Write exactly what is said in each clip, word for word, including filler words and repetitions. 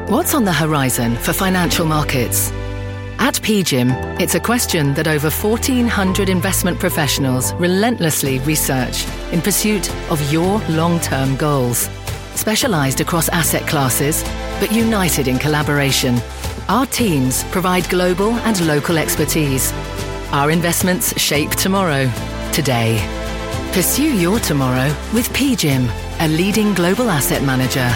What's on the horizon for financial markets? At P G I M, it's a question that over fourteen hundred investment professionals relentlessly research in pursuit of your long-term goals. Specialized across asset classes, but united in collaboration, our teams provide global and local expertise. Our investments shape tomorrow, today. Pursue your tomorrow with P G I M, a leading global asset manager.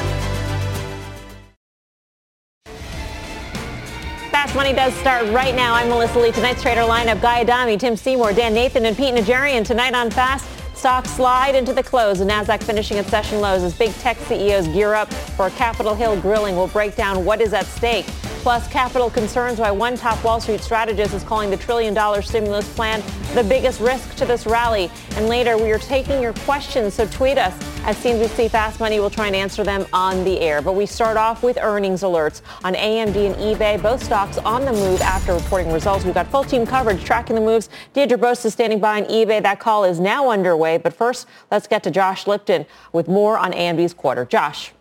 Fast Money does start right now. I'm Melissa Lee. Tonight's trader lineup: Guy Adami, Tim Seymour, Dan Nathan, and Pete Najarian. Tonight on Fast, stocks slide into the close. The Nasdaq finishing at session lows as big tech C E Os gear up for a Capitol Hill grilling. We'll break down what is at stake. Plus, capital concerns why one top Wall Street strategist is calling the trillion dollar stimulus plan the biggest risk to this rally. And later, we are taking your questions, so tweet us at C N B C Fast Money. We'll try and answer them on the air. But we start off with earnings alerts on A M D and eBay, both stocks on the move after reporting results. We've got full team coverage tracking the moves. Deirdre Bost is standing by on eBay. That call is now underway. But first, let's get to Josh Lipton with more on A M D's quarter. Josh.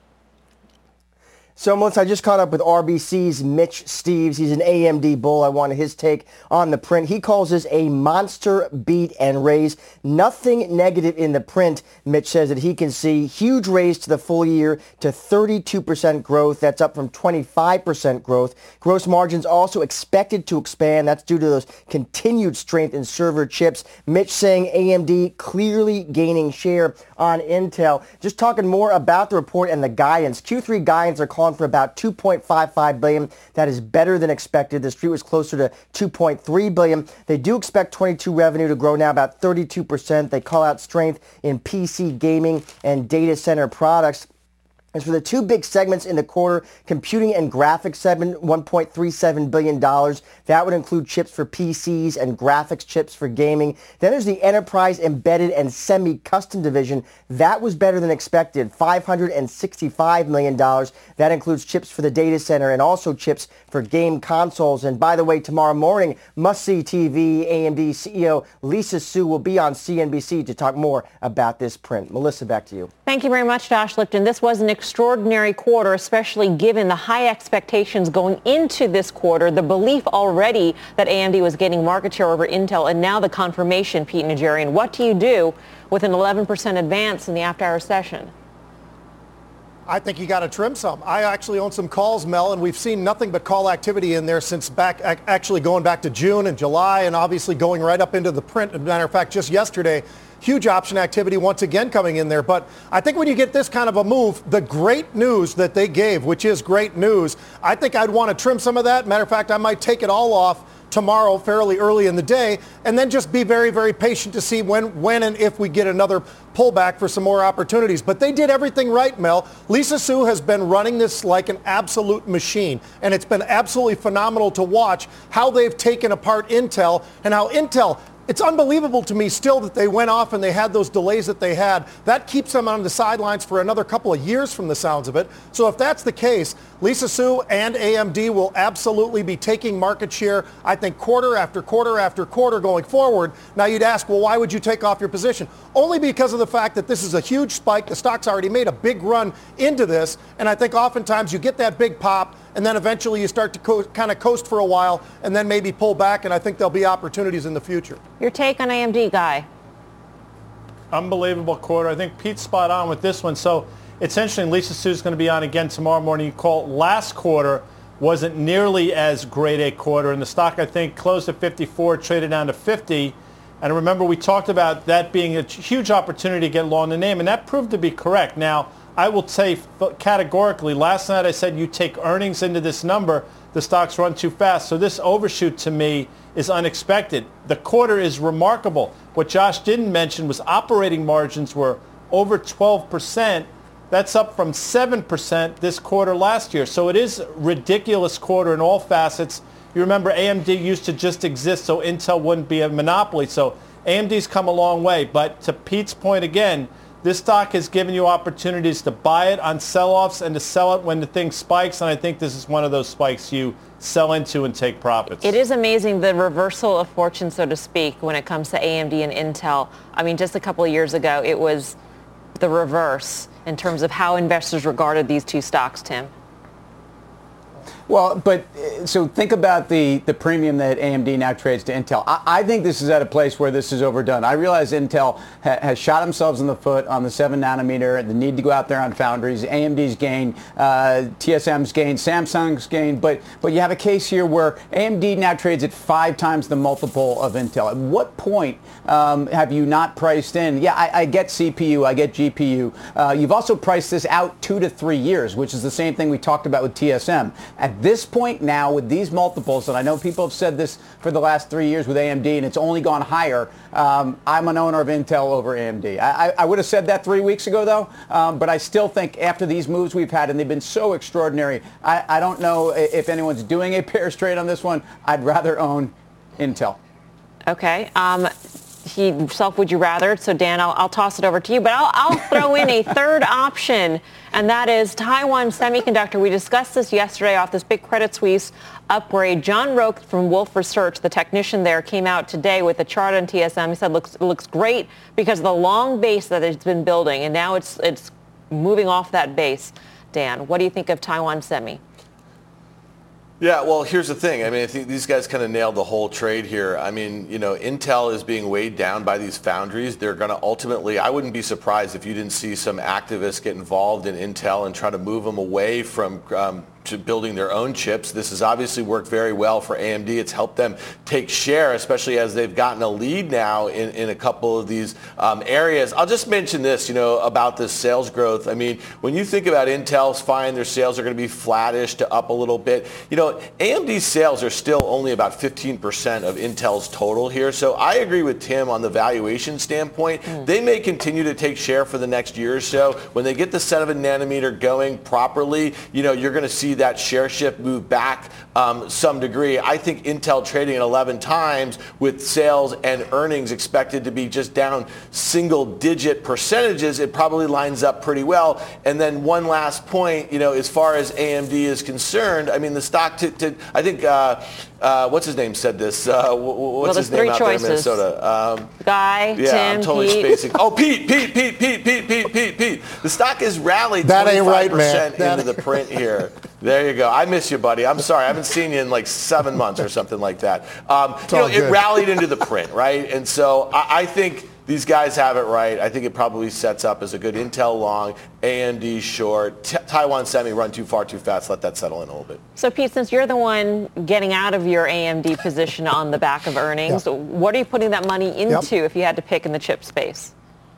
So, Melissa, I just caught up with R B C's Mitch Steves. He's an A M D bull. I wanted his take on the print. He calls this a monster beat and raise. Nothing negative in the print. Mitch says that he can see huge raise to the full year to thirty-two percent growth. That's up from twenty-five percent growth. Gross margins also expected to expand. That's due to those continued strength in server chips. Mitch saying A M D clearly gaining share on Intel. Just talking more about the report and the guidance. Q three guidance are calling for about two point five five billion dollars. That is better than expected. The street was closer to two point three billion dollars. They do expect twenty-two revenue to grow now about thirty-two percent. They call out strength in P C gaming and data center products. As for the two big segments in the quarter, computing and graphics segment, one point three seven billion dollars. That would include chips for P Cs and graphics chips for gaming. Then there's the enterprise, embedded, and semi-custom division. That was better than expected, five hundred sixty-five million dollars. That includes chips for the data center and also chips for game consoles. And by the way, tomorrow morning, must-see T V, A M D C E O Lisa Su will be on C N B C to talk more about this print. Melissa, back to you. Thank you very much, Josh Lipton. This was an extraordinary quarter, especially given the high expectations going into this quarter, the belief already that A M D was gaining market share over Intel, and now the confirmation, Pete Najarian. What do you do with an eleven percent advance in the after-hour session? I think you got to trim some. I actually own some calls, Mel, and we've seen nothing but call activity in there since back, actually going back to June and July, and obviously going right up into the print. As a matter of fact, just yesterday, huge option activity once again coming in there. But I think when you get this kind of a move, the great news that they gave, which is great news, I think I'd want to trim some of that. Matter of fact, I might take it all off tomorrow fairly early in the day, and then just be very, very patient to see when, when and if we get another pullback for some more opportunities. But they did everything right, Mel. Lisa Su has been running this like an absolute machine, and it's been absolutely phenomenal to watch how they've taken apart Intel and how Intel, it's unbelievable to me still that they went off and they had those delays that they had. That keeps them on the sidelines for another couple of years from the sounds of it. So if that's the case, Lisa Su and A M D will absolutely be taking market share, I think, quarter after quarter after quarter going forward. Now you'd ask, well, why would you take off your position? Only because of the fact that this is a huge spike. The stock's already made a big run into this, and I think oftentimes you get that big pop, and then eventually you start to co- kind of coast for a while and then maybe pull back, and I think there'll be opportunities in the future. Your take on A M D, Guy? Unbelievable quarter. I think Pete's spot on with this one. So it's interesting. Lisa Su's going to be on again tomorrow morning. You call last quarter wasn't nearly as great a quarter, and the stock, I think, closed at fifty-four, traded down to fifty. And remember, we talked about that being a huge opportunity to get long the name, and that proved to be correct. Now, I will say categorically, last night I said you take earnings into this number, the stocks run too fast. So this overshoot to me is unexpected. The quarter is remarkable. What Josh didn't mention was operating margins were over twelve percent. That's up from seven percent this quarter last year. So it is a ridiculous quarter in all facets. You remember A M D used to just exist so Intel wouldn't be a monopoly. So A M D's come a long way. But to Pete's point again, this stock has given you opportunities to buy it on sell-offs and to sell it when the thing spikes, and I think this is one of those spikes you sell into and take profits. It is amazing the reversal of fortune, so to speak, when it comes to A M D and Intel. I mean, just a couple of years ago, it was the reverse in terms of how investors regarded these two stocks, Tim. Well, but uh, so think about the, the premium that A M D now trades to Intel. I, I think this is at a place where this is overdone. I realize Intel ha- has shot themselves in the foot on the seven nanometer, the need to go out there on foundries. A M D's gain, uh, T S M's gain, Samsung's gain, but but you have a case here where A M D now trades at five times the multiple of Intel. At what point um, have you not priced in? Yeah, I, I get C P U, I get G P U. Uh, you've also priced this out two to three years, which is the same thing we talked about with T S M. At this point now, with these multiples, and I know people have said this for the last three years with A M D, and it's only gone higher, um, I'm an owner of Intel over A M D. I, I, I would have said that three weeks ago, though, um, but I still think after these moves we've had, and they've been so extraordinary, I, I don't know if anyone's doing a pair trade on this one. I'd rather own Intel. Okay. Um, he self would you rather? So Dan, I'll, I'll toss it over to you, but I'll, I'll throw in a third option, and that is Taiwan Semiconductor. We discussed this yesterday off this big Credit Suisse upgrade. John Roque from Wolfe Research, the technician there, came out today with a chart on T S M. He said looks it looks great because of the long base that it's been building, and now it's it's moving off that base. Dan, what do you think of Taiwan Semi? Yeah, well, here's the thing. I mean, I think these guys kind of nailed the whole trade here. I mean, you know, Intel is being weighed down by these foundries. They're going to ultimately, I wouldn't be surprised if you didn't see some activists get involved in Intel and try to move them away from um, to building their own chips. This has obviously worked very well for A M D. It's helped them take share, especially as they've gotten a lead now in, in a couple of these um, areas. I'll just mention this, you know, about this sales growth. I mean, when you think about Intel's fine, their sales are going to be flattish to up a little bit. You know, A M D's sales are still only about fifteen percent of Intel's total here. So I agree with Tim on the valuation standpoint. Mm. They may continue to take share for the next year or so. When they get the seven nanometer going properly, you know, you're going to see that share shift move back um, some degree. I think Intel trading at eleven times with sales and earnings expected to be just down single digit percentages, it probably lines up pretty well. And then one last point, you know, as far as A M D is concerned, I mean, the stock, to, to I think, uh, uh, what's his name said this? Uh, what's well, his name out choices. there in Minnesota? Um, Guy, yeah, Tim, I'm totally Pete. spacing. Oh, Pete, Pete, Pete, Pete, Pete, Pete, Pete, Pete. The stock has rallied that ain't right, twenty-five percent man. into the print here. There you go. I miss you, buddy. I'm sorry. I haven't seen you in like seven months or something like that. Um, you know, it rallied into the print, right? And so I, I think these guys have it right. I think it probably sets up as a good Intel long, A M D short, T- Taiwan Semi run too far too fast. Let that settle in a little bit. So Pete, since you're the one getting out of your A M D position on the back of earnings, yep. what are you putting that money into yep. if you had to pick in the chip space?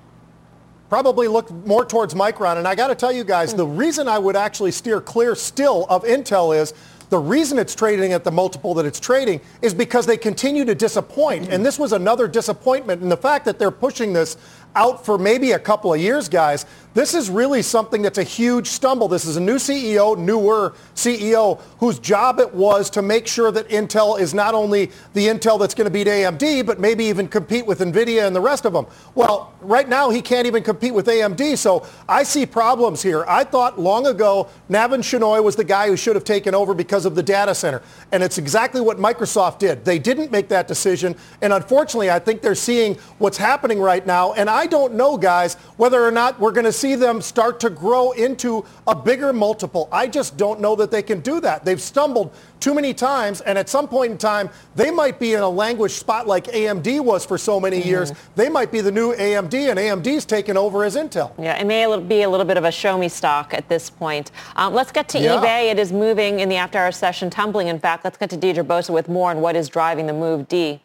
Probably look more towards Micron. And I got to tell you guys, the reason I would actually steer clear still of Intel is the reason it's trading at the multiple that it's trading is because they continue to disappoint. And this was another disappointment. And the fact that they're pushing this out for maybe a couple of years, guys, this is really something that's a huge stumble. This is a new C E O, newer C E O, whose job it was to make sure that Intel is not only the Intel that's going to beat A M D, but maybe even compete with NVIDIA and the rest of them. Well, right now he can't even compete with A M D, so I see problems here. I thought long ago Navin Shenoy was the guy who should have taken over because of the data center, and it's exactly what Microsoft did. They didn't make that decision, and unfortunately I think they're seeing what's happening right now, and I don't know, guys, whether or not we're going to see them start to grow into a bigger multiple. I just don't know that they can do that. They've stumbled too many times, and at some point in time, they might be in a languished spot like A M D was for so many mm-hmm. years. They might be the new A M D, and A M D's taken over as Intel. Yeah, it may be a little bit of a show-me stock at this point. Um, let's get to yeah. eBay. It is moving in the after-hour session, tumbling, in fact. Let's get to Deidre Bosa with more on what is driving the move. D.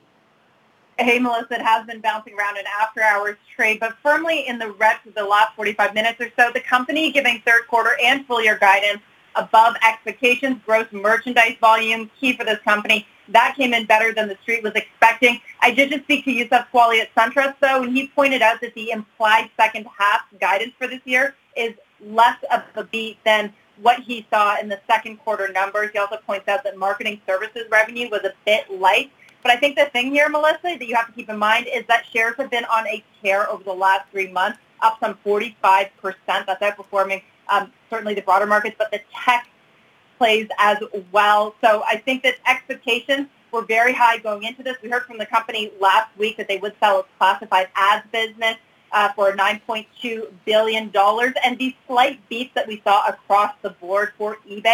Hey, Melissa, it has been bouncing around an after-hours trade, but firmly in the red for the last forty-five minutes or so. The company giving third quarter and full-year guidance above expectations. Gross merchandise volume, key for this company. That came in better than the street was expecting. I did just speak to Youssef Squali at SunTrust, though, and he pointed out that the implied second half guidance for this year is less of a beat than what he saw in the second quarter numbers. He also points out that marketing services revenue was a bit light. But I think the thing here, Melissa, that you have to keep in mind is that shares have been on a tear over the last three months, up some forty-five percent. That's outperforming um, certainly the broader markets, but the tech plays as well. So I think that expectations were very high going into this. We heard from the company last week that they would sell its classified ads business uh, for nine point two billion dollars. And these slight beats that we saw across the board for eBay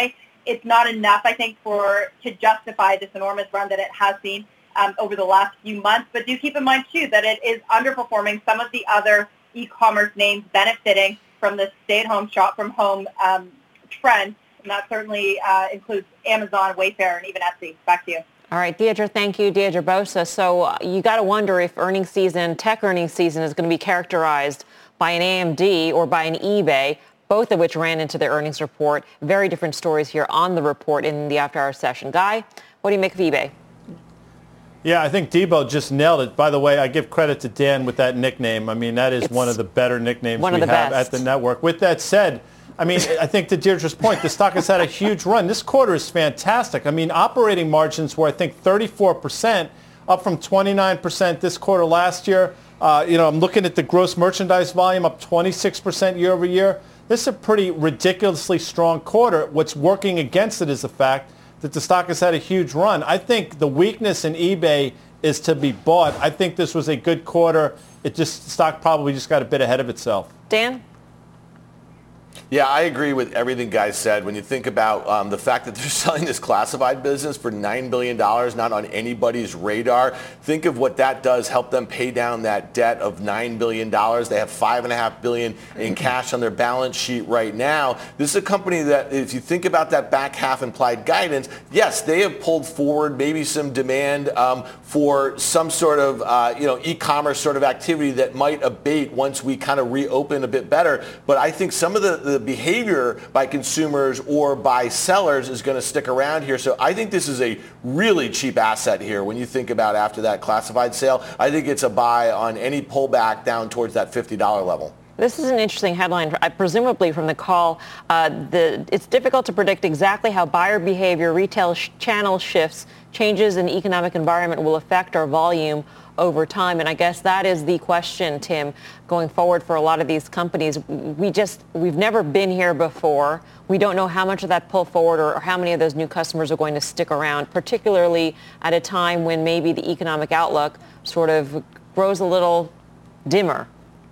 it's not enough, I think, for to justify this enormous run that it has seen um, over the last few months. But do keep in mind, too, that it is underperforming some of the other e-commerce names benefiting from the stay-at-home, shop-from-home um, trend. And that certainly uh, includes Amazon, Wayfair, and even Etsy. Back to you. All right, Deirdre, thank you, Deirdre Bosa. So uh, you got to wonder if earnings season, tech earnings season, is going to be characterized by an A M D or by an eBay, both of which ran into their earnings report. Very different stories here on the report in the after-hour session. Guy, what do you make of eBay? Yeah, I think Debo just nailed it. By the way, I give credit to Dan with that nickname. I mean, that is It's one of the better nicknames one we of the have best. at the network. With that said, I mean, I think to Deirdre's point, the stock has had a huge run. This quarter is fantastic. I mean, operating margins were, I think, thirty-four percent, up from twenty-nine percent this quarter last year. Uh, you know, I'm looking at the gross merchandise volume up twenty-six percent year over year. This is a pretty ridiculously strong quarter. What's working against it is the fact that the stock has had a huge run. I think the weakness in eBay is to be bought. I think this was a good quarter. It just, the stock probably just got a bit ahead of itself. Dan? Yeah, I agree with everything guys said. When you think about um, the fact that they're selling this classified business for nine billion dollars, not on anybody's radar, think of what that does, help them pay down that debt of nine billion dollars. They have five point five billion dollars in cash on their balance sheet right now. This is a company that, if you think about that back half implied guidance, yes, they have pulled forward maybe some demand um, for some sort of uh, you know, e-commerce sort of activity that might abate once we kind of reopen a bit better. But I think some of the, the behavior by consumers or by sellers is going to stick around here. So I think this is a really cheap asset here when you think about after that classified sale. I think it's a buy on any pullback down towards that fifty dollars level. This is an interesting headline, uh, presumably from the call. Uh, the, it's difficult to predict exactly how buyer behavior, retail sh- channel shifts, changes in the economic environment will affect our volume over time. And I guess that is the question, Tim, going forward for a lot of these companies. We just, we've never been here before. We don't know how much of that pull forward or, or how many of those new customers are going to stick around, particularly at a time when maybe the economic outlook sort of grows a little dimmer.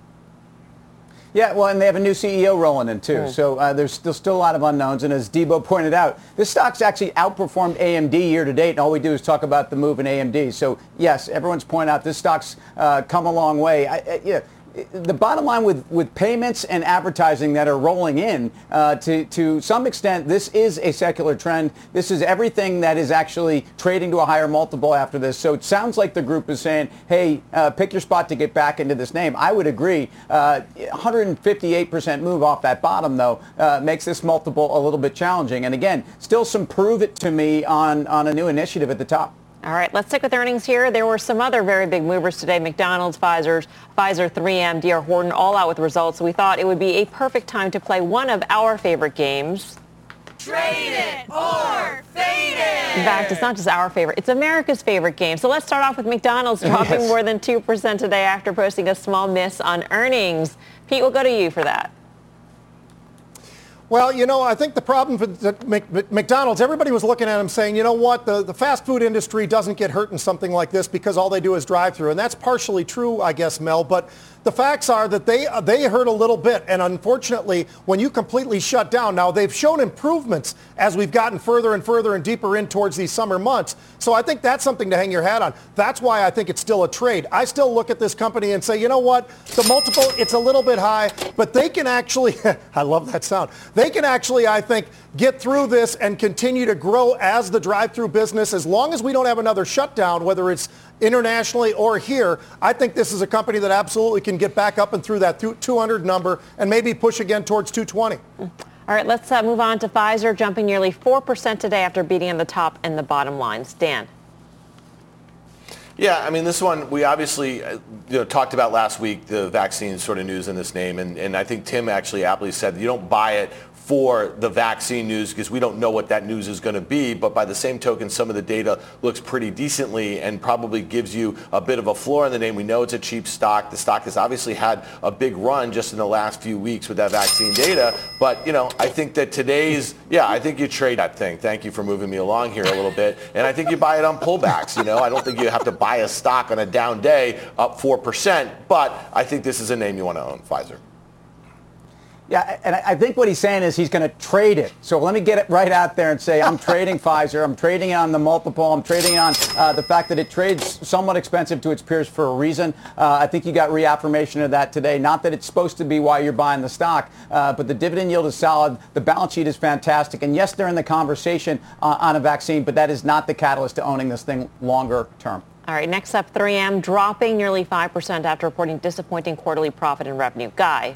Yeah, well, and they have a new C E O rolling in, too. Mm. So uh, there's still, still a lot of unknowns. And as Debo pointed out, this stock's actually outperformed A M D year to date. And all we do is talk about the move in A M D. So, yes, everyone's pointing out this stock's uh, come a long way. I, I, yeah. The bottom line with, with payments and advertising that are rolling in, uh, to, to some extent, this is a secular trend. This is everything that is actually trading to a higher multiple after this. So it sounds like the group is saying, hey, uh, pick your spot to get back into this name. I would agree. Uh, one hundred fifty-eight percent move off that bottom, though, uh, makes this multiple a little bit challenging. And again, still some prove it to me on, on a new initiative at the top. All right, let's stick with earnings here. There were some other very big movers today. McDonald's, Pfizer's, Pfizer, three M, D R Horton, all out with results. So we thought it would be a perfect time to play one of our favorite games. Trade it or fade it. In fact, it's not just our favorite. It's America's favorite game. So let's start off with McDonald's dropping Yes. more than two percent today after posting a small miss on earnings. Pete, we'll go to you for that. Well, you know, I think the problem for the McDonald's, everybody was looking at them saying, you know what, the, the fast food industry doesn't get hurt in something like this because all they do is drive through. And that's partially true, I guess, Mel. But the facts are that they they hurt a little bit. And unfortunately, when you completely shut down, now they've shown improvements as we've gotten further and further and deeper in towards these summer months. So I think that's something to hang your hat on. That's why I think it's still a trade. I still look at this company and say, you know what, the multiple, it's a little bit high, but they can actually, I love that sound, they can actually, I think, get through this and continue to grow as the drive-through business. As long as we don't have another shutdown, whether it's internationally or here, I think this is a company that absolutely can get back up and through that two hundred number and maybe push again towards two twenty. All right, let's uh, move on to Pfizer, jumping nearly four percent today after beating on the top and the bottom lines. Dan. Yeah, I mean, this one, we obviously uh, you know, talked about last week, the vaccine sort of news in this name. And, and I think Tim actually aptly said you don't buy it for the vaccine news because we don't know what that news is going to be. But by the same token, some of the data looks pretty decently and probably gives you a bit of a floor in the name. We know it's a cheap stock. The stock has obviously had a big run just in the last few weeks with that vaccine data. But, you know, I think that today's, yeah, I think you trade that thing. Thank you for moving me along here a little bit. And I think you buy it on pullbacks. You know, I don't think you have to buy a stock on a down day up four percent. But I think this is a name you want to own, Pfizer. Yeah, and I think what he's saying is he's going to trade it. So let me get it right out there and say I'm trading Pfizer. I'm trading on the multiple. I'm trading on uh, the fact that it trades somewhat expensive to its peers for a reason. Uh, I think you got reaffirmation of that today. Not that it's supposed to be why you're buying the stock, uh, but the dividend yield is solid. The balance sheet is fantastic. And yes, they're in the conversation uh, on a vaccine, but that is not the catalyst to owning this thing longer term. All right, next up, three M dropping nearly five percent after reporting disappointing quarterly profit and revenue. Guy.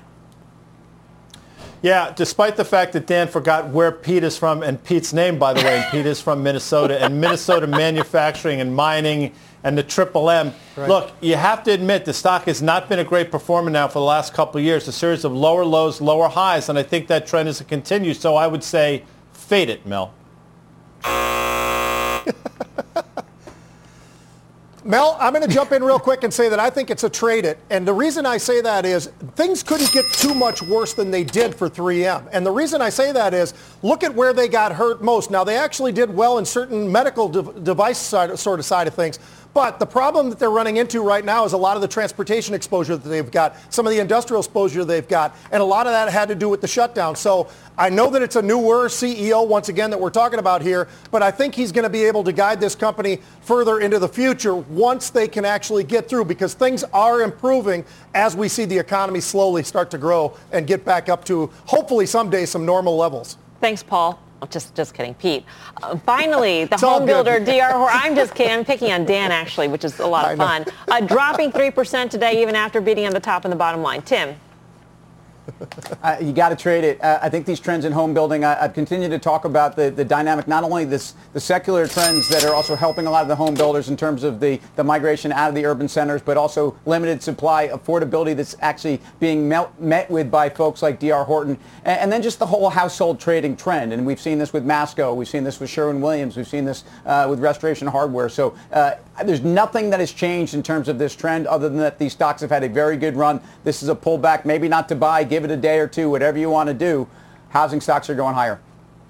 Yeah, despite the fact that Dan forgot where Pete is from, and Pete's name, by the way, and Pete is from Minnesota, and Minnesota manufacturing and mining and the Triple M. Right. Look, you have to admit the stock has not been a great performer now for the last couple of years, a series of lower lows, lower highs, and I think that trend is to continue. So I would say fade it, Mel. Mel, I'm going to jump in real quick and say that I think it's a trade it. And the reason I say that is things couldn't get too much worse than they did for three M. And the reason I say that is look at where they got hurt most. Now, they actually did well in certain medical de- device side, sort of side of things. But the problem that they're running into right now is a lot of the transportation exposure that they've got, some of the industrial exposure they've got, and a lot of that had to do with the shutdown. So I know that it's a newer C E O, once again, that we're talking about here, but I think he's going to be able to guide this company further into the future once they can actually get through, because things are improving as we see the economy slowly start to grow and get back up to, hopefully someday, some normal levels. Thanks, Paul. Oh, just just kidding, Pete. Uh, finally, the home builder D R Horton. I'm just kidding. I'm picking on Dan, actually, which is a lot of fun. Uh, dropping three percent today, even after beating on the top and the bottom line. Tim. Uh, you got to trade it. Uh, I think these trends in home building, I, I've continued to talk about the, the dynamic, not only this, the secular trends that are also helping a lot of the home builders in terms of the, the migration out of the urban centers, but also limited supply, affordability that's actually being met, met with by folks like D R Horton, and, and then just the whole household trading trend. And we've seen this with Masco, we've seen this with Sherwin-Williams, we've seen this uh, with Restoration Hardware. So uh, there's nothing that has changed in terms of this trend other than that these stocks have had a very good run. This is a pullback, maybe not to buy, give it a day or two, whatever you want to do. Housing stocks are going higher.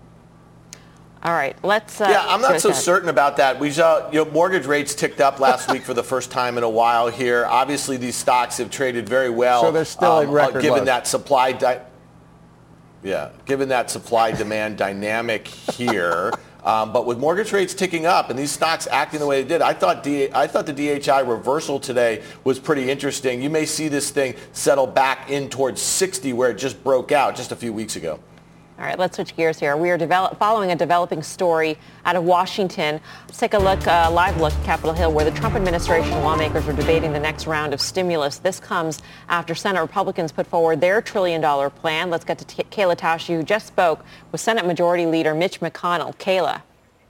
All right, let's. Uh, yeah, I'm not so certain about that. We saw, you know, mortgage rates ticked up last week for the first time in a while here. Obviously, these stocks have traded very well. So they're still um, at record given lows. that supply. Di- yeah, given that supply-demand dynamic here. Um, but with mortgage rates ticking up and these stocks acting the way they did, I thought D- I thought the D H I reversal today was pretty interesting. You may see this thing settle back in towards sixty, where it just broke out just a few weeks ago. All right, let's switch gears here. We are develop, following a developing story out of Washington. Let's take a look, uh, live look at Capitol Hill, where the Trump administration lawmakers are debating the next round of stimulus. This comes after Senate Republicans put forward their trillion dollar plan. Let's get to T- Kayla Tausche, who just spoke with Senate Majority Leader Mitch McConnell. Kayla.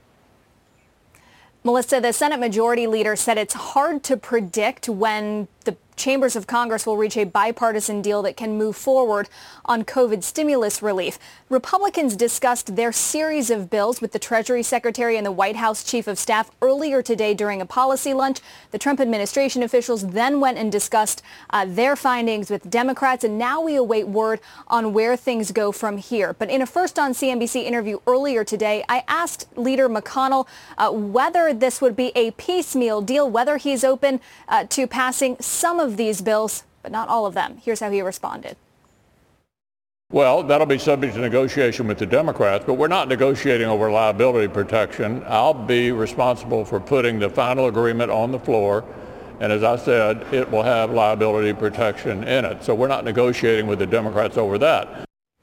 Melissa, the Senate Majority Leader said it's hard to predict when the chambers of Congress will reach a bipartisan deal that can move forward on COVID stimulus relief. Republicans discussed their series of bills with the Treasury Secretary and the White House Chief of Staff earlier today during a policy lunch. The Trump administration officials then went and discussed uh, their findings with Democrats, and now we await word on where things go from here. But in a First on C N B C interview earlier today, I asked Leader McConnell uh, whether this would be a piecemeal deal, whether he's open uh, to passing some of these bills, but not all of them. Here's how he responded. Well, that'll be subject to negotiation with the Democrats, but we're not negotiating over liability protection. I'll be responsible for putting the final agreement on the floor, and as I said, it will have liability protection in it. So we're not negotiating with the Democrats over that.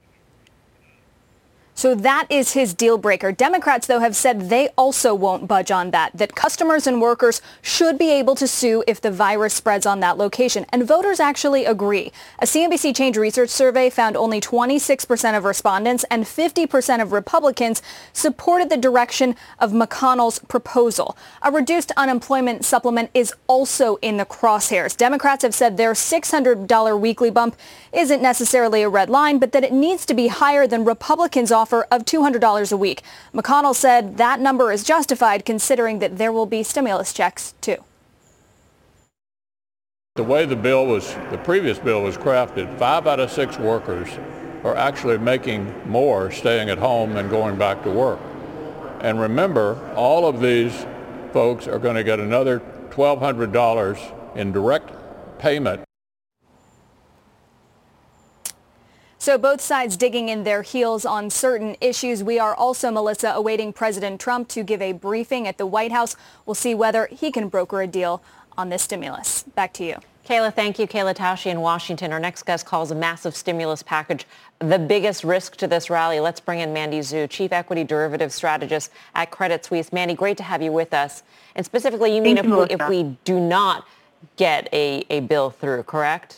So that is his deal breaker. Democrats, though, have said they also won't budge on that, that customers and workers should be able to sue if the virus spreads on that location. And voters actually agree. A C N B C Change Research survey found only twenty-six percent of respondents and fifty percent of Republicans supported the direction of McConnell's proposal. A reduced unemployment supplement is also in the crosshairs. Democrats have said their six hundred dollars weekly bump isn't necessarily a red line, but that it needs to be higher than Republicans offer of two hundred dollars a week. McConnell said that number is justified considering that there will be stimulus checks too. The way the bill was, the previous bill was crafted, five out of six workers are actually making more staying at home than going back to work. And remember, all of these folks are going to get another twelve hundred dollars in direct payment. So both sides digging in their heels on certain issues. We are also, Melissa, awaiting President Trump to give a briefing at the White House. We'll see whether he can broker a deal on this stimulus. Back to you. Kayla, thank you. Kayla Tausche in Washington. Our next guest calls a massive stimulus package the biggest risk to this rally. Let's bring in Mandy Zhu, Chief Equity Derivative Strategist at Credit Suisse. Mandy, great to have you with us. And specifically, you mean if we, if we do not get a, a bill through, correct?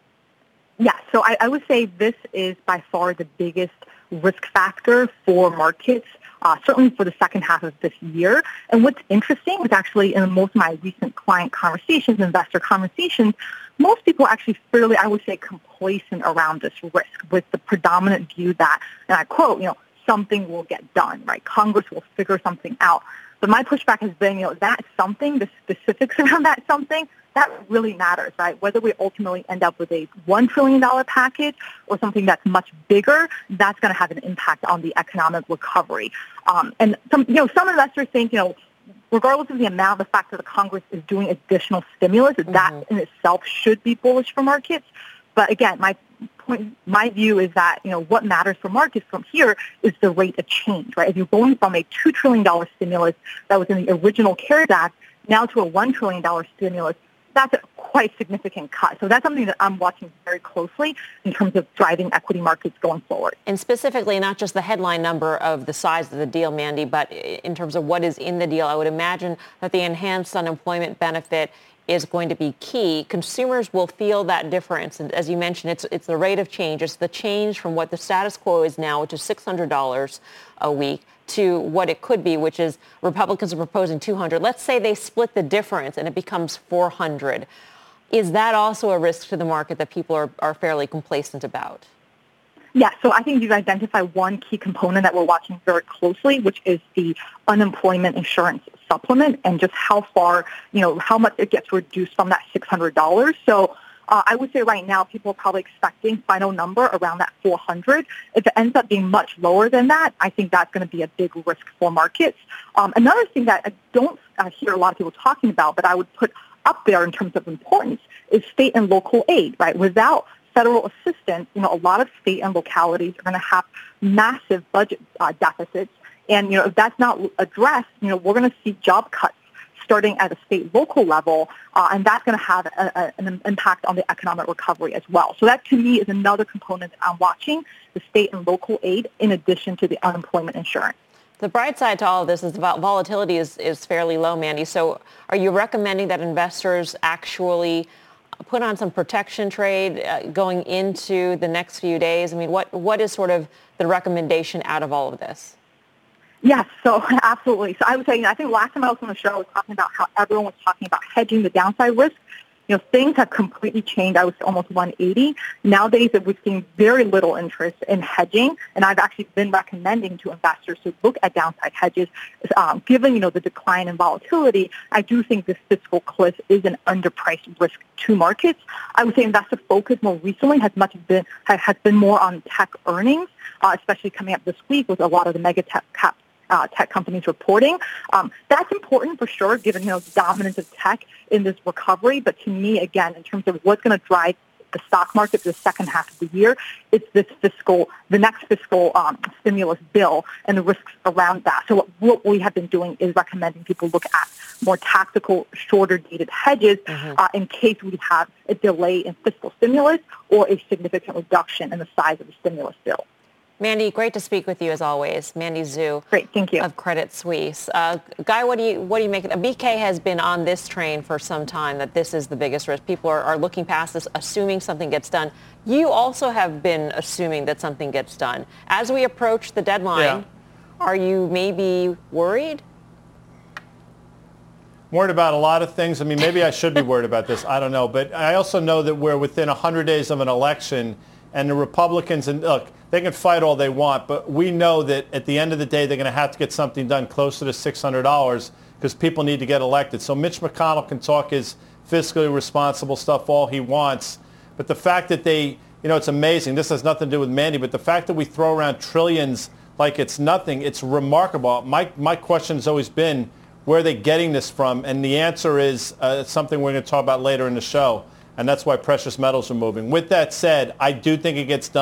Yeah, so I, I would say this is by far the biggest risk factor for markets, uh, certainly for the second half of this year. And what's interesting is actually in most of my recent client conversations, investor conversations, most people are actually fairly, I would say, complacent around this risk with the predominant view that, and I quote, you know, something will get done, right? Congress will figure something out. But my pushback has been, you know, that something, the specifics around that something, that really matters, right? Whether we ultimately end up with a one trillion dollars package or something that's much bigger, that's going to have an impact on the economic recovery. Um, and some, you know, some investors think, you know, regardless of the amount, the fact that the Congress is doing additional stimulus, mm-hmm. that in itself should be bullish for markets. But again, my point, my view is that, you know, what matters for markets from here is the rate of change, right? If you're going from a two trillion dollars stimulus that was in the original CARES Act now to a one trillion dollars stimulus, that's a quite significant cut. So that's something that I'm watching very closely in terms of driving equity markets going forward. And specifically, not just the headline number of the size of the deal, Mandy, but in terms of what is in the deal, I would imagine that the enhanced unemployment benefit is going to be key. Consumers will feel that difference. And as you mentioned, it's it's the rate of change. It's the change from what the status quo is now, which is six hundred dollars a week, to what it could be, which is Republicans are proposing two hundred dollars. Let's say they split the difference and it becomes four hundred dollars. Is that also a risk to the market that people are, are fairly complacent about? Yeah, so I think you've identified one key component that we're watching very closely, which is the unemployment insurance supplement and just how far, you know, how much it gets reduced from that six hundred dollars. So uh, I would say right now people are probably expecting final number around that four hundred. If it ends up being much lower than that, I think that's going to be a big risk for markets. Um, another thing that I don't uh, hear a lot of people talking about, but I would put up there in terms of importance, is state and local aid, right? Without federal assistance, you know, a lot of state and localities are going to have massive budget uh, deficits. And, you know, if that's not addressed, you know, we're going to see job cuts starting at a state local level, uh, and that's going to have a, a, an impact on the economic recovery as well. So that, to me, is another component that I'm watching, the state and local aid, in addition to the unemployment insurance. The bright side to all of this is the volatility is, is fairly low, Mandy. So are you recommending that investors actually put on some protection trade uh, going into the next few days? I mean, what what is sort of the recommendation out of all of this? Yes, so absolutely. So I would say, you know, I think last time I was on the show, I was talking about how everyone was talking about hedging the downside risk. You know, things have completely changed. I was almost one eighty. Nowadays, we've seen very little interest in hedging, and I've actually been recommending to investors to look at downside hedges. Um, given, you know, the decline in volatility, I do think this fiscal cliff is an underpriced risk to markets. I would say investor focus more recently has much been has been more on tech earnings, uh, especially coming up this week with a lot of the mega tech cap. Uh, tech companies reporting. Um, that's important for sure, given, you know, the dominance of tech in this recovery. But to me, again, in terms of what's going to drive the stock market for the second half of the year, it's this fiscal, the next fiscal um, stimulus bill and the risks around that. So what, what we have been doing is recommending people look at more tactical, shorter-dated hedges mm-hmm. uh, in case we have a delay in fiscal stimulus or a significant reduction in the size of the stimulus bill. Mandy, great to speak with you as always. Mandy Zhu, great, thank you, of Credit Suisse. Uh, Guy, what do you what do you make of it? B K has been on this train for some time that this is the biggest risk. People are, are looking past this, assuming something gets done. You also have been assuming that something gets done. As we approach the deadline, yeah. Are you maybe worried? Worried about a lot of things. I mean, maybe I should be worried about this. I don't know. But I also know that we're within one hundred days of an election, and the Republicans, and look, they can fight all they want, but we know that at the end of the day, they're going to have to get something done closer to six hundred dollars because people need to get elected. So Mitch McConnell can talk his fiscally responsible stuff all he wants, but the fact that they, you know, it's amazing. This has nothing to do with Mandy, but the fact that we throw around trillions like it's nothing, it's remarkable. My, my question has always been, where are they getting this from? And the answer is uh, something we're going to talk about later in the show, and that's why precious metals are moving. With that said, I do think it gets done.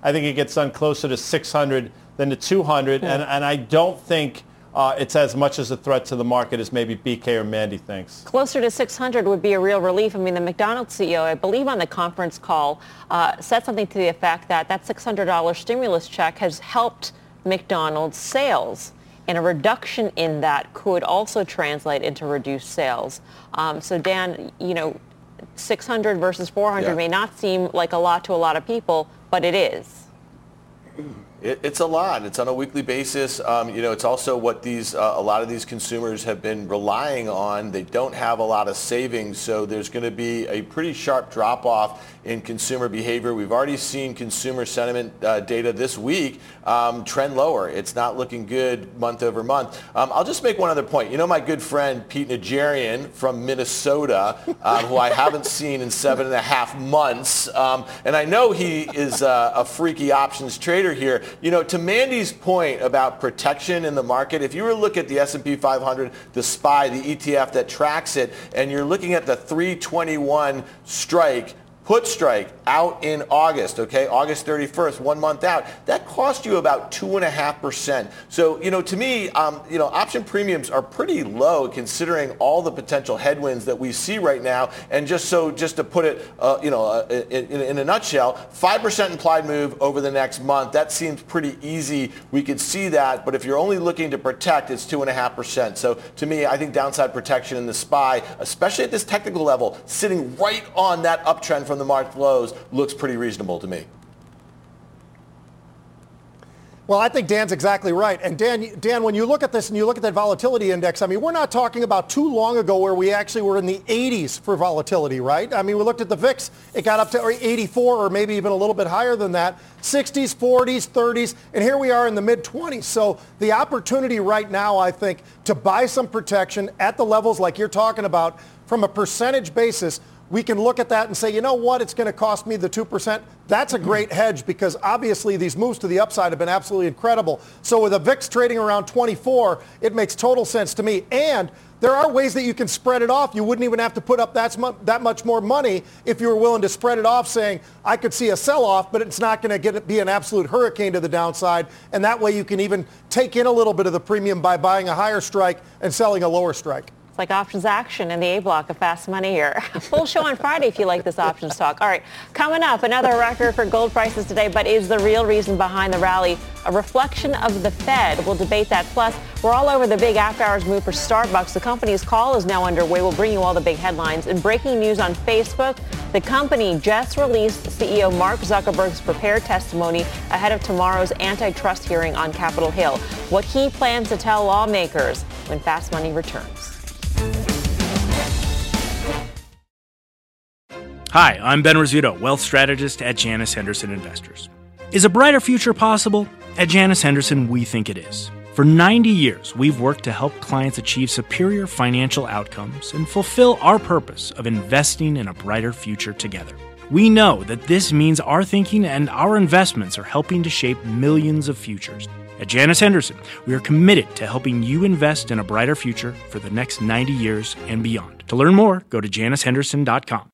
I think it gets done closer to six hundred than to two hundred, Yeah. and, and I don't think uh, it's as much as a threat to the market as maybe B K or Mandy thinks. Closer to six hundred would be a real relief. I mean, the McDonald's C E O, I believe on the conference call, uh, said something to the effect that that six hundred dollars stimulus check has helped McDonald's sales. And a reduction in that could also translate into reduced sales. Um, so, Dan, you know, six hundred versus four hundred Yeah. may not seem like a lot to a lot of people, but it is. It, it's a lot. It's on a weekly basis. Um, you know, it's also what these uh, a lot of these consumers have been relying on. They don't have a lot of savings, so there's going to be a pretty sharp drop-off in consumer behavior. We've already seen consumer sentiment uh, data this week um, trend lower. It's not looking good month over month. Um, I'll just make one other point. You know, my good friend Pete Najarian from Minnesota, uh, who I haven't seen in seven and a half months, um, and I know he is uh, a freaky options trader here. You know, to Mandy's point about protection in the market, if you were to look at the S and P five hundred, the S P Y, the E T F that tracks it, and you're looking at the three twenty-one strike, put strike out in August, okay, August thirty-first, one month out, that cost you about two and a half percent. So, you know, to me, um, you know, option premiums are pretty low considering all the potential headwinds that we see right now. And just so, just to put it, uh, you know, uh, in, in a nutshell, five percent implied move over the next month. That seems pretty easy. We could see that. But if you're only looking to protect, it's two and a half percent. So to me, I think downside protection in the S P Y, especially at this technical level, sitting right on that uptrend from the March lows, looks pretty reasonable to me. Well, I think Dan's exactly right. And Dan, Dan, when you look at this and you look at that volatility index, I mean, we're not talking about too long ago where we actually were in the eighties for volatility, right? I mean, we looked at the V I X, it got up to eighty-four or maybe even a little bit higher than that, sixties, forties, thirties, and here we are in the mid twenties. So the opportunity right now, I think, to buy some protection at the levels like you're talking about from a percentage basis, we can look at that and say, you know what, it's going to cost me the two percent. That's a great hedge because obviously these moves to the upside have been absolutely incredible. So with a V I X trading around twenty-four, it makes total sense to me. And there are ways that you can spread it off. You wouldn't even have to put up that, that much more money if you were willing to spread it off, saying, I could see a sell-off, but it's not going to get be an absolute hurricane to the downside. And that way you can even take in a little bit of the premium by buying a higher strike and selling a lower strike. It's like options action in the A block of Fast Money here. Full show on Friday if you like this options talk. All right, coming up, another record for gold prices today, but is the real reason behind the rally a reflection of the Fed? We'll debate that. Plus, we're all over the big after-hours move for Starbucks. The company's call is now underway. We'll bring you all the big headlines. And breaking news on Facebook, the company just released C E O Mark Zuckerberg's prepared testimony ahead of tomorrow's antitrust hearing on Capitol Hill. What he plans to tell lawmakers when Fast Money returns. Hi, I'm Ben Rizzuto, wealth strategist at Janus Henderson Investors. Is a brighter future possible? At Janus Henderson, we think it is. For ninety years, we've worked to help clients achieve superior financial outcomes and fulfill our purpose of investing in a brighter future together. We know that this means our thinking and our investments are helping to shape millions of futures. At Janus Henderson, we are committed to helping you invest in a brighter future for the next ninety years and beyond. To learn more, go to janus henderson dot com.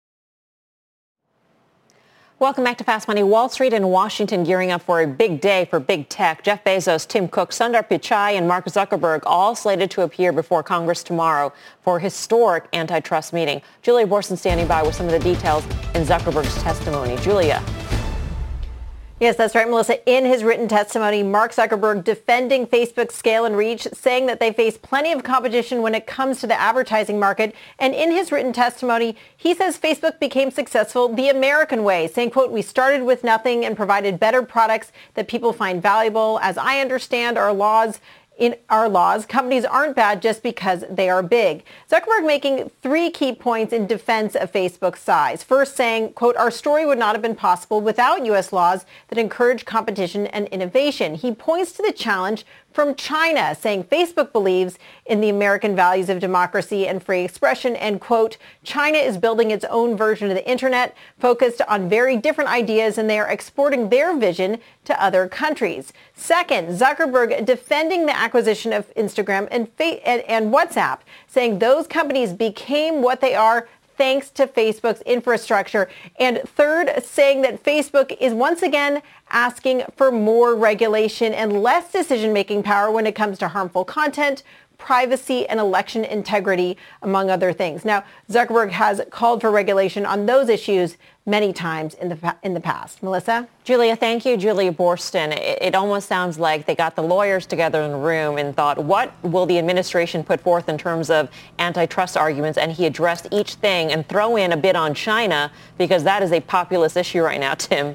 Welcome back to Fast Money. Wall Street and Washington gearing up for a big day for big tech. Jeff Bezos, Tim Cook, Sundar Pichai, and Mark Zuckerberg all slated to appear before Congress tomorrow for a historic antitrust meeting. Julia Borson standing by with some of the details in Zuckerberg's testimony. Julia. Yes, that's right, Melissa. In his written testimony, Mark Zuckerberg defending Facebook's scale and reach, saying that they face plenty of competition when it comes to the advertising market. And in his written testimony, he says Facebook became successful the American way, saying, quote, we started with nothing and provided better products that people find valuable. As I understand our laws, in our laws, companies aren't bad just because they are big. Zuckerberg making three key points in defense of Facebook's size. First saying, quote, our story would not have been possible without U S laws that encourage competition and innovation. He points to the challenge from China, saying Facebook believes in the American values of democracy and free expression, and, quote, China is building its own version of the internet focused on very different ideas, and they are exporting their vision to other countries. Second, Zuckerberg defending the acquisition of Instagram and, Fa- and, and WhatsApp, saying those companies became what they are thanks to Facebook's infrastructure. And third, saying that Facebook is once again asking for more regulation and less decision-making power when it comes to harmful content, privacy, and election integrity, among other things. Now, Zuckerberg has called for regulation on those issues many times in the in the past. Melissa? Julia, thank you. Julia Boorstin. It, it almost sounds like they got the lawyers together in the room and thought, what will the administration put forth in terms of antitrust arguments? And he addressed each thing and throw in a bit on China because that is a populist issue right now, Tim.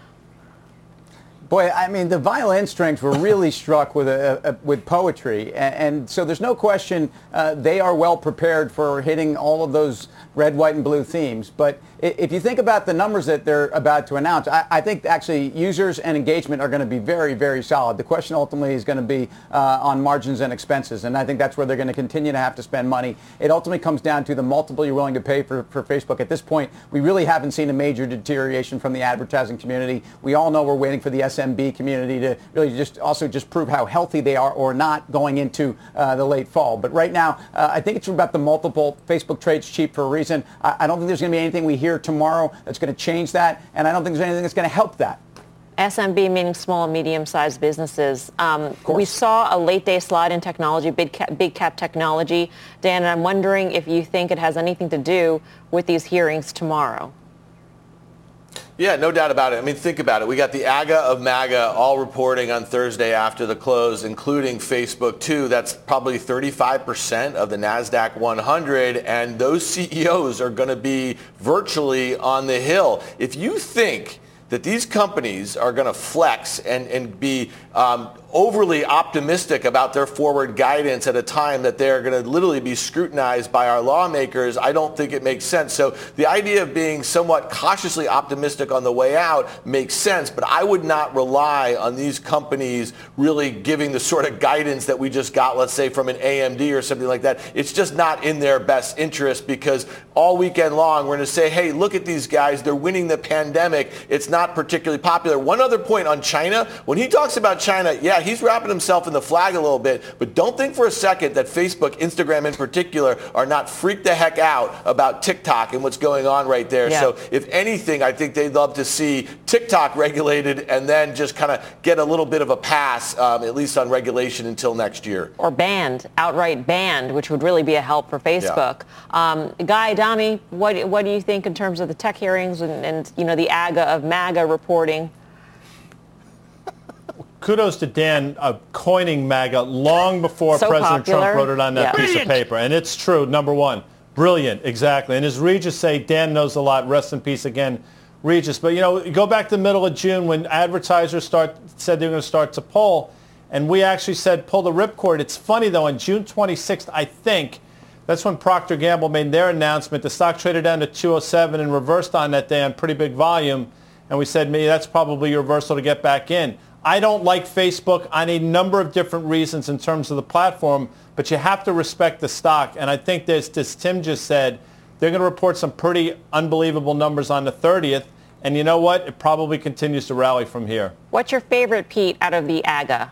Boy, I mean, the violin strings were really struck with a, a, with poetry, and, and so there's no question uh, they are well prepared for hitting all of those red, white, and blue themes. But if you think about the numbers that they're about to announce, I, I think actually users and engagement are going to be very, very solid. The question ultimately is going to be uh, on margins and expenses, and I think that's where they're going to continue to have to spend money. It ultimately comes down to the multiple you're willing to pay for, for Facebook. At this point, we really haven't seen a major deterioration from the advertising community. We all know we're waiting for the S M B community to really just also just prove how healthy they are or not going into uh, the late fall. But right now, uh, I think it's about the multiple. Facebook trades cheap for a reason. I, I don't think there's going to be anything we hear tomorrow that's going to change that, and I don't think there's anything that's going to help that. S M B meaning small and medium-sized businesses. Um, we saw a late-day slide in technology, big cap, big cap technology. Dan, and I'm wondering if you think it has anything to do with these hearings tomorrow. Yeah, no doubt about it. I mean, think about it. We got the A G A of MAGA all reporting on Thursday after the close, including Facebook, too. That's probably thirty-five percent of the NASDAQ one hundred, and those C E Os are going to be virtually on the Hill. If you think that these companies are going to flex and, and be um, overly optimistic about their forward guidance at a time that they're going to literally be scrutinized by our lawmakers, I don't think it makes sense. So the idea of being somewhat cautiously optimistic on the way out makes sense, but I would not rely on these companies really giving the sort of guidance that we just got, let's say, from an A M D or something like that. It's just not in their best interest, because all weekend long we're going to say, hey, look at these guys. They're winning the pandemic. It's not particularly popular. One other point on China. When he talks about China, yeah, he's wrapping himself in the flag a little bit, but don't think for a second that Facebook, Instagram in particular, are not freaked the heck out about TikTok and what's going on right there. Yeah. So if anything, I think they'd love to see TikTok regulated and then just kind of get a little bit of a pass, um, at least on regulation until next year. Or banned, outright banned, which would really be a help for Facebook. Yeah. Um, Guy Adami, what, what do you think in terms of the tech hearings and, and you know, the A G A of MAGA reporting? Kudos to Dan uh, coining MAGA long before so President popular. Trump wrote it on that yeah. piece Brilliant. of paper. And it's true, number one. Brilliant, exactly. And as Regis say, Dan knows a lot. Rest in peace again, Regis. But, you know, go back to the middle of June when advertisers start said they were going to start to poll, and we actually said pull the ripcord. It's funny, though, on June twenty-sixth, I think, that's when Procter and Gamble made their announcement. The stock traded down to two oh seven and reversed on that day on pretty big volume. And we said, maybe that's probably your reversal to get back in. I don't like Facebook on a number of different reasons in terms of the platform, but you have to respect the stock. And I think there's, as Tim just said, they're going to report some pretty unbelievable numbers on the thirtieth. And you know what? It probably continues to rally from here. What's your favorite, Pete, out of the A G A?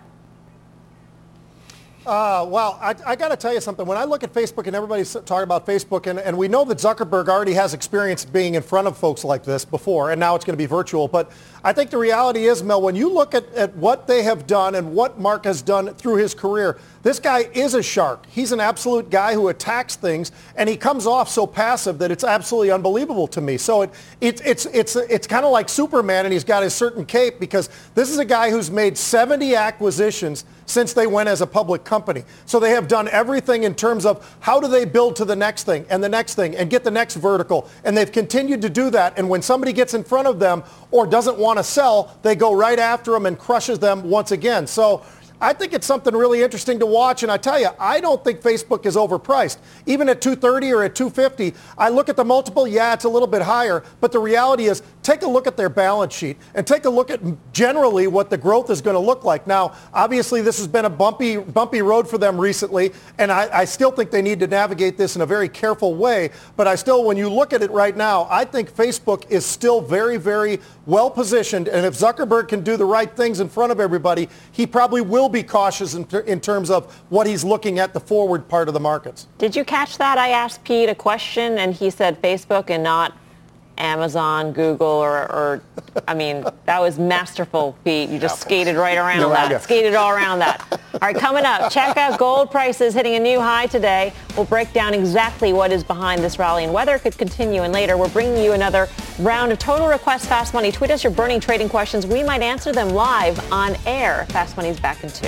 Uh, well, I, I got to tell you something. When I look at Facebook and everybody's talking about Facebook, and, and we know that Zuckerberg already has experience being in front of folks like this before, and now it's going to be virtual. But I think the reality is, Mel, when you look at, at what they have done and what Mark has done through his career, this guy is a shark. He's an absolute guy who attacks things, and he comes off so passive that it's absolutely unbelievable to me. So it, it, it's, it's, it's kind of like Superman, and he's got his certain cape, because this is a guy who's made seventy acquisitions since they went as a public company. So they have done everything in terms of how do they build to the next thing and the next thing and get the next vertical. And they've continued to do that. And when somebody gets in front of them or doesn't want to sell, they go right after them and crushes them once again. So I think it's something really interesting to watch. And I tell you, I don't think Facebook is overpriced. Even at two thirty or at two fifty, I look at the multiple, yeah, it's a little bit higher. But the reality is, take a look at their balance sheet and take a look at generally what the growth is going to look like. Now, obviously, this has been a bumpy, bumpy road for them recently. And I, I still think they need to navigate this in a very careful way. But I still, when you look at it right now, I think Facebook is still very, very well positioned. And if Zuckerberg can do the right things in front of everybody, he probably will be cautious in, ter- in terms of what he's looking at the forward part of the markets. Did you catch that? I asked Pete a question and he said Facebook and not Amazon, Google, or, or I mean, that was masterful, Pete. You just Apple. skated right around No, that. I know. Skated all around that. All right, coming up, check out gold prices hitting a new high today. We'll break down exactly what is behind this rally and whether it could continue. And later, we're bringing you another round of Total Request Fast Money. Tweet us your burning trading questions. We might answer them live on air. Fast Money's back in two.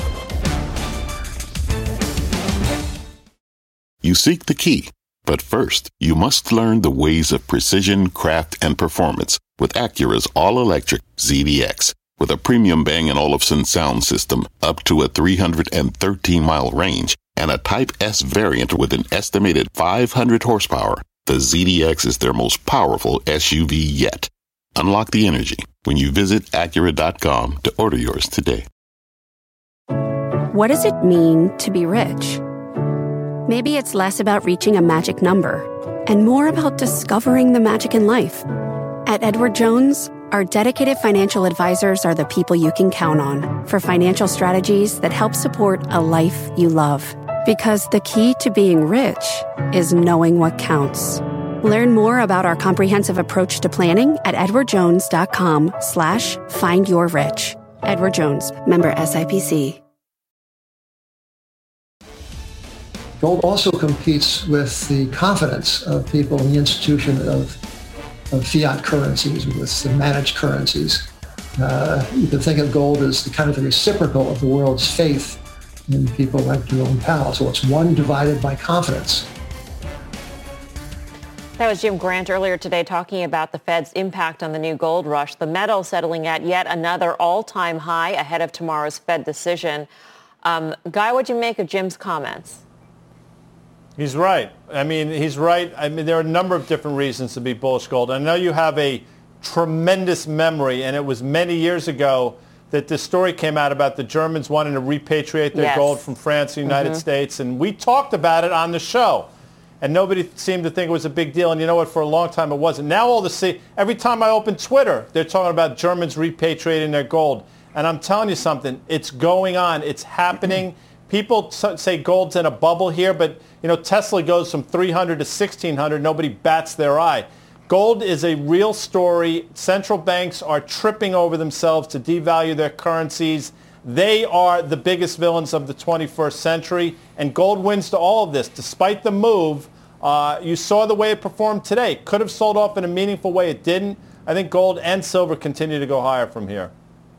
You seek the key, but first, you must learn the ways of precision, craft, and performance with Acura's all-electric Z D X. With a premium Bang and Olufsen sound system up to a three hundred thirteen mile range and a Type S variant with an estimated five hundred horsepower, the Z D X is their most powerful S U V yet. Unlock the energy when you visit Acura dot com to order yours today. What does it mean to be rich? Maybe it's less about reaching a magic number and more about discovering the magic in life. At Edward Jones, our dedicated financial advisors are the people you can count on for financial strategies that help support a life you love. Because the key to being rich is knowing what counts. Learn more about our comprehensive approach to planning at edwardjones.com slash find your rich. Edward Jones, member S I P C. Gold also competes with the confidence of people in the institution of, of fiat currencies, with the managed currencies. Uh, you can think of gold as the kind of the reciprocal of the world's faith in people like Jerome Powell. So it's one divided by confidence. That was Jim Grant earlier today talking about the Fed's impact on the new gold rush. The metal settling at yet another all-time high ahead of tomorrow's Fed decision. Um, Guy, what'd you make of Jim's comments? He's right. I mean, he's right. I mean, there are a number of different reasons to be bullish gold. I know you have a tremendous memory, and it was many years ago that this story came out about the Germans wanting to repatriate their Yes. gold from France and the United Mm-hmm. States, and we talked about it on the show. And nobody seemed to think it was a big deal, and you know what? For a long time, it wasn't. Now all the see, every time I open Twitter, they're talking about Germans repatriating their gold. And I'm telling you something, it's going on. It's happening. People say gold's in a bubble here, but you know Tesla goes from three hundred to sixteen hundred. Nobody bats their eye. Gold is a real story. Central banks are tripping over themselves to devalue their currencies. They are the biggest villains of the twenty-first century, and gold wins to all of this. Despite the move, uh, you saw the way it performed today. Could have sold off in a meaningful way. It didn't. I think gold and silver continue to go higher from here.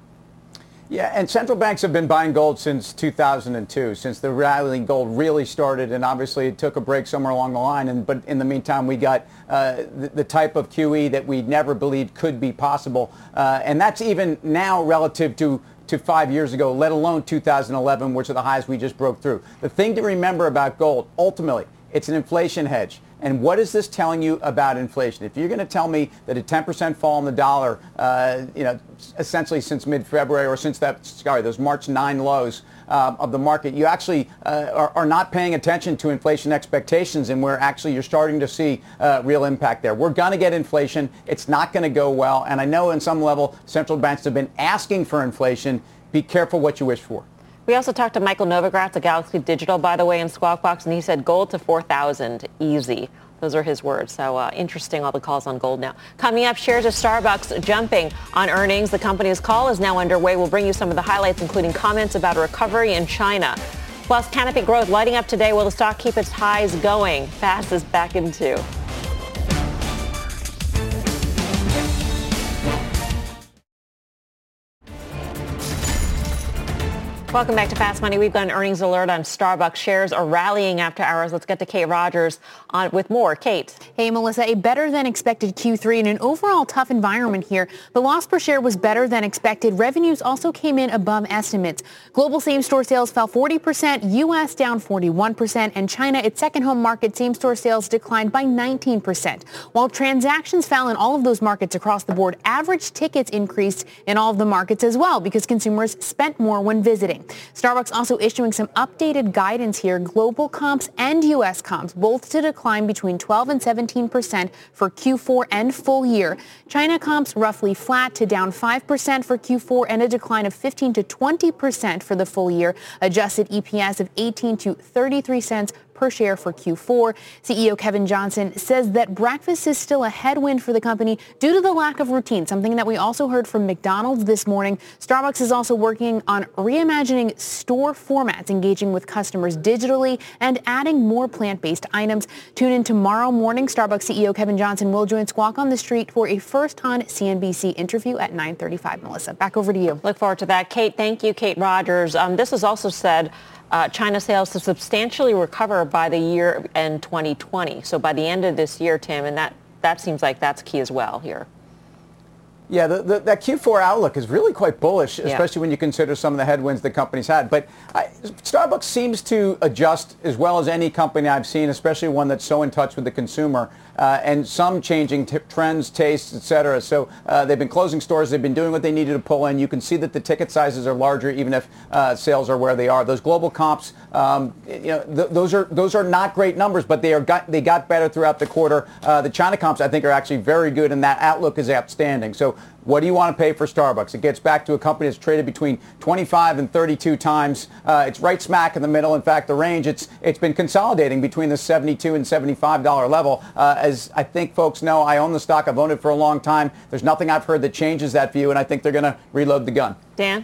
Yeah, and central banks have been buying gold since two thousand two, since the rally in gold really started, and obviously it took a break somewhere along the line. And but in the meantime, we got uh, the, the type of Q E that we never believed could be possible, uh, and that's even now relative to to five years ago, let alone two thousand eleven, which are the highs we just broke through. The thing to remember about gold, ultimately, it's an inflation hedge. And what is this telling you about inflation? If you're going to tell me that a ten percent fall in the dollar, uh, you know, essentially since mid-February or since that, sorry, those March ninth lows uh, of the market, you actually uh, are, are not paying attention to inflation expectations, and where actually you're starting to see uh, real impact there. We're going to get inflation. It's not going to go well. And I know in some level central banks have been asking for inflation. Be careful what you wish for. We also talked to Michael Novogratz at Galaxy Digital, by the way, in Squawk Box, and he said gold to four thousand, easy. Those are his words. So uh, interesting, all the calls on gold now. Coming up, shares of Starbucks jumping on earnings. The company's call is now underway. We'll bring you some of the highlights, including comments about a recovery in China. Plus, Canopy Growth lighting up today. Will the stock keep its highs going? Fast is back in two. Welcome back to Fast Money. We've got an earnings alert on Starbucks. Shares are rallying after hours. Let's get to Kate Rogers on with more. Kate. Hey, Melissa, a better than expected Q three and an overall tough environment here. The loss per share was better than expected. Revenues also came in above estimates. Global same-store sales fell forty percent, U S down forty-one percent, and China, its second home market, same-store sales declined by nineteen percent. While transactions fell in all of those markets across the board, average tickets increased in all of the markets as well because consumers spent more when visiting. Starbucks also issuing some updated guidance here. Global comps and U S comps both to decline between twelve and seventeen percent for Q four and full year. China comps roughly flat to down five percent for Q four and a decline of fifteen to twenty percent for the full year. Adjusted E P S of eighteen to thirty-three cents per per share for Q four. C E O Kevin Johnson says that breakfast is still a headwind for the company due to the lack of routine, something that we also heard from McDonald's this morning. Starbucks is also working on reimagining store formats, engaging with customers digitally, and adding more plant-based items. Tune in tomorrow morning. Starbucks C E O Kevin Johnson will join Squawk on the Street for a first-on C N B C interview at nine thirty-five. Melissa, back over to you. Look forward to that. Kate, thank you. Kate Rogers. Um, this was also said uh, China sales to substantially recover by the year end twenty twenty. So by the end of this year, Tim, and that, that seems like that's key as well here. Yeah, the, the, that Q four outlook is really quite bullish, especially yeah. when you consider some of the headwinds the company's had. But I, Starbucks seems to adjust as well as any company I've seen, especially one that's so in touch with the consumer. Uh, and some changing t- trends, tastes, et cetera. So uh, they've been closing stores. They've been doing what they needed to pull in. You can see that the ticket sizes are larger, even if uh, sales are where they are. Those global comps, um, you know, th- those are those are not great numbers, but they are got they got better throughout the quarter. Uh, the China comps, I think, are actually very good, and that outlook is outstanding. So what do you want to pay for Starbucks? It gets back to a company that's traded between twenty-five and thirty-two times. Uh, it's right smack in the middle. In fact, the range, it's it's been consolidating between the seventy-two and seventy-five dollars level. Uh, as I think folks know, I own the stock. I've owned it for a long time. There's nothing I've heard that changes that view, and I think they're going to reload the gun. Dan?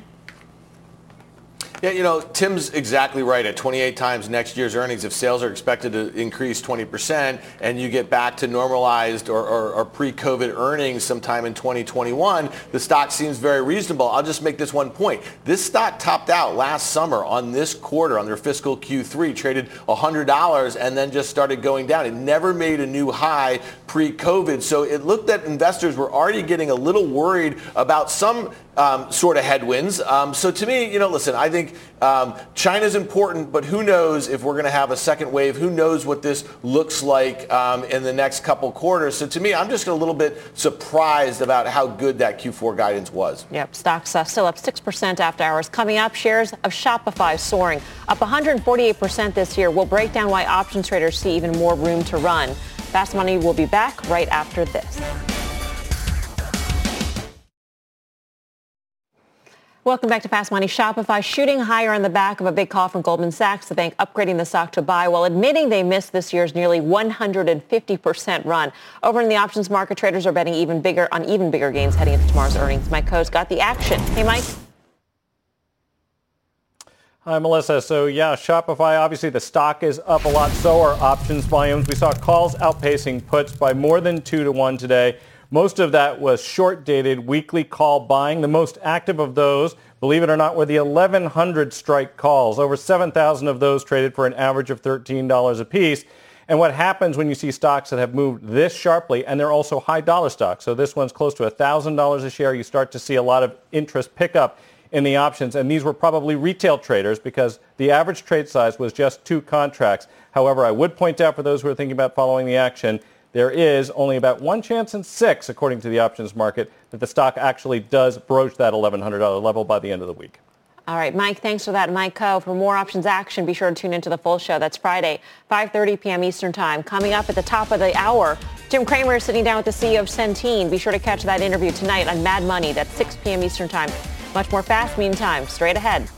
Yeah, you know, Tim's exactly right. At twenty-eight times next year's earnings, if sales are expected to increase twenty percent and you get back to normalized or, or, or pre-COVID earnings sometime in twenty twenty-one, the stock seems very reasonable. I'll just make this one point. This stock topped out last summer on this quarter, on their fiscal Q three, traded one hundred dollars and then just started going down. It never made a new high pre-COVID. So it looked that investors were already getting a little worried about some Um, sort of headwinds. Um, so to me, you know, listen, I think um, China's important, but who knows if we're going to have a second wave? Who knows what this looks like um, in the next couple quarters? So to me, I'm just a little bit surprised about how good that Q four guidance was. Yep, stocks uh, still up six percent after hours. Coming up, shares of Shopify soaring, up one hundred forty-eight percent this year. We'll break down why options traders see even more room to run. Fast Money will be back right after this. Welcome back to Fast Money. Shopify shooting higher on the back of a big call from Goldman Sachs, the bank upgrading the stock to buy while admitting they missed this year's nearly one hundred fifty percent run. Over in the options market, traders are betting even bigger on even bigger gains heading into tomorrow's earnings. Mike Coe's got the action. Hey, Mike. Hi, Melissa. So, yeah, Shopify, obviously the stock is up a lot. So are options volumes. We saw calls outpacing puts by more than two to one today. Most of that was short-dated weekly call buying. The most active of those, believe it or not, were the eleven hundred strike calls. Over seven thousand of those traded for an average of thirteen dollars a piece. And what happens when you see stocks that have moved this sharply, and they're also high-dollar stocks, so this one's close to one thousand dollars a share, you start to see a lot of interest pick up in the options. And these were probably retail traders because the average trade size was just two contracts. However, I would point out for those who are thinking about following the action, there is only about one chance in six, according to the options market, that the stock actually does broach that eleven hundred dollars level by the end of the week. All right, Mike, thanks for that. Mike Coe. For more options action, be sure to tune into the full show. That's Friday, five thirty p.m. Eastern Time. Coming up at the top of the hour, Jim Cramer is sitting down with the C E O of Centene. Be sure to catch that interview tonight on Mad Money. That's six p.m. Eastern Time. Much more fast, meantime, straight ahead.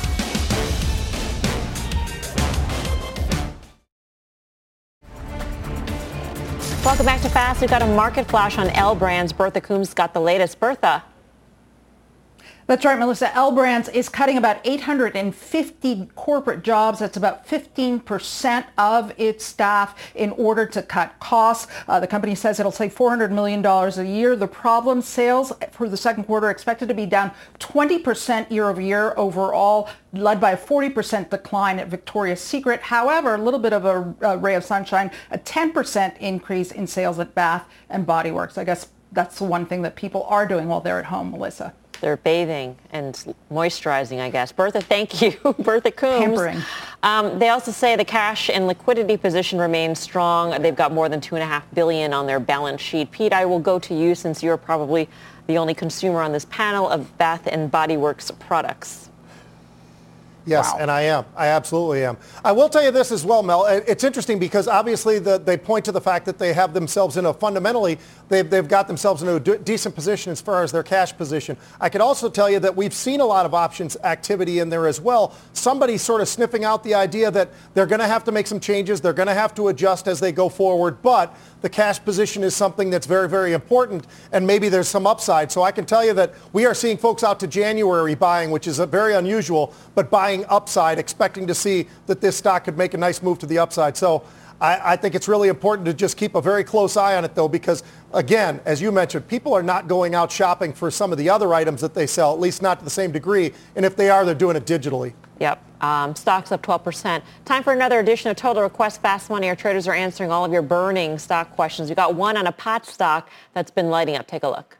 Welcome back to Fast. We've got a market flash on L Brands. Bertha Coombs got the latest. Bertha. That's right, Melissa. L Brands is cutting about eight hundred fifty corporate jobs. That's about fifteen percent of its staff in order to cut costs. Uh, the company says it'll save four hundred million dollars a year. The problem, sales for the second quarter expected to be down twenty percent year over year overall, led by a forty percent decline at Victoria's Secret. However, a little bit of a, a ray of sunshine, a ten percent increase in sales at Bath and Body Works. I guess that's the one thing that people are doing while they're at home, Melissa. They're bathing and moisturizing, I guess. Bertha, thank you. Bertha Coombs. Pampering. Um, they also say the cash and liquidity position remains strong. They've got more than two and a half billion on their balance sheet. Pete, I will go to you since you're probably the only consumer on this panel of Bath and Body Works products. Yes, Wow. and I am. I absolutely am. I will tell you this as well, Mel. It's interesting because obviously the, they point to the fact that they have themselves in a fundamentally, they've, they've got themselves in a d- decent position as far as their cash position. I could also tell you that we've seen a lot of options activity in there as well. Somebody sort of sniffing out the idea that they're going to have to make some changes. They're going to have to adjust as they go forward. But the cash position is something that's very, very important, and maybe there's some upside. So I can tell you that we are seeing folks out to January buying, which is a very unusual, but buying upside, expecting to see that this stock could make a nice move to the upside. So I, I think it's really important to just keep a very close eye on it, though, because, again, as you mentioned, people are not going out shopping for some of the other items that they sell, at least not to the same degree. And if they are, they're doing it digitally. Yep. Um, stocks up twelve percent. Time for another edition of Total Request Fast Money. Our traders are answering all of your burning stock questions. We've got one on a pot stock that's been lighting up. Take a look.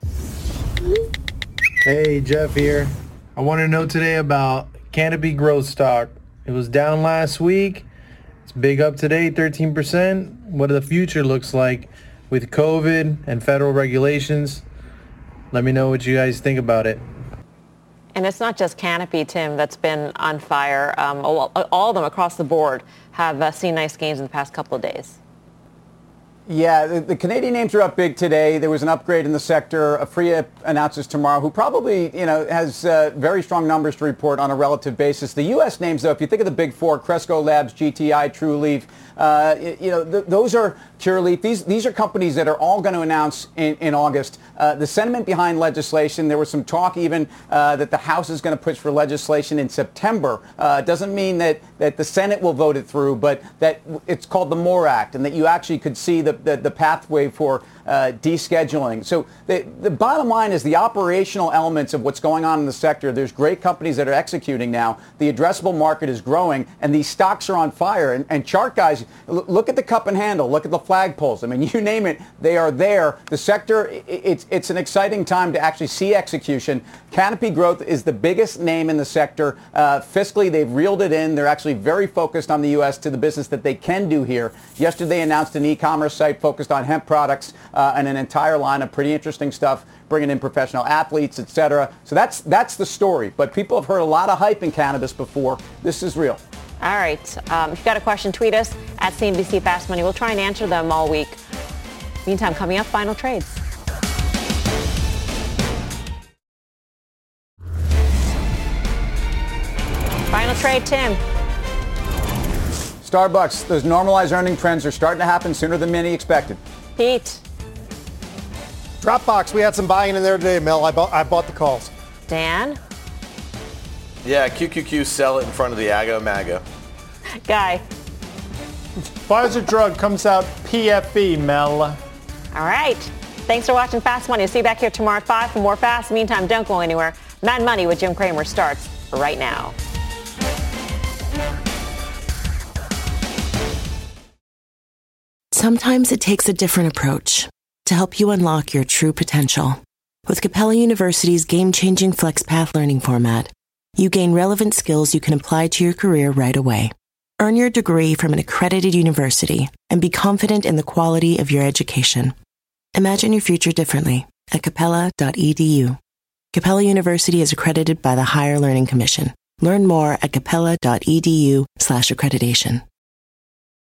Hey, Jeff here. I want to know today about Canopy Growth stock. It was down last week. It's big up today, thirteen percent. What the future looks like with COVID and federal regulations. Let me know what you guys think about it. And it's not just Canopy, Tim, that's been on fire. Um, all, all of them across the board have uh, seen nice gains in the past couple of days. Yeah, the, the Canadian names are up big today. There was an upgrade in the sector. Aphria announces tomorrow, who probably, you know, has uh, very strong numbers to report on a relative basis. The U S names, though, if you think of the big four, Cresco Labs, G T I, TrueLeaf, uh, you, you know, th- those are Curaleaf. These these are companies that are all going to announce in, in August. Uh, the sentiment behind legislation, there was some talk even uh, that the House is going to push for legislation in September. Uh, doesn't mean that, that the Senate will vote it through, but that it's called the MORE Act, and that you actually could see the, the, the pathway for uh, descheduling. So the, the bottom line is the operational elements of what's going on in the sector. There's great companies that are executing now. The addressable market is growing, and these stocks are on fire. And, and chart guys, l- look at the cup and handle. Look at the flagpoles. I mean, you name it, they are there. The sector, it, it's, it's an exciting time to actually see execution. Canopy Growth is the biggest name in the sector. Uh, fiscally, they've reeled it in. They're actually very focused on the U S to the business that they can do here. Yesterday, they announced an e-commerce site focused on hemp products uh, and an entire line of pretty interesting stuff, bringing in professional athletes, et cetera. So that's that's the story. But people have heard a lot of hype in cannabis before. This is real. All right. Um, if you've got a question, tweet us at C N B C Fast Money. We'll try and answer them all week. Meantime, coming up, final trades. Final trade, Tim. Starbucks, those normalized earning trends are starting to happen sooner than many expected. Pete. Dropbox, we had some buying in there today, Mel. I bought, I bought the calls. Dan. Yeah, Q Q Q, sell it in front of the A G A MAGA. Guy. Pfizer drug comes out P F E, Mel. All right. Thanks for watching Fast Money. See you back here tomorrow at five for more Fast. Meantime, don't go anywhere. Mad Money with Jim Cramer starts right now. Sometimes it takes a different approach to help you unlock your true potential. With Capella University's game-changing FlexPath learning format, you gain relevant skills you can apply to your career right away. Earn your degree from an accredited university and be confident in the quality of your education. Imagine your future differently at capella dot e d u. Capella University is accredited by the Higher Learning Commission. Learn more at capella dot e d u slash accreditation.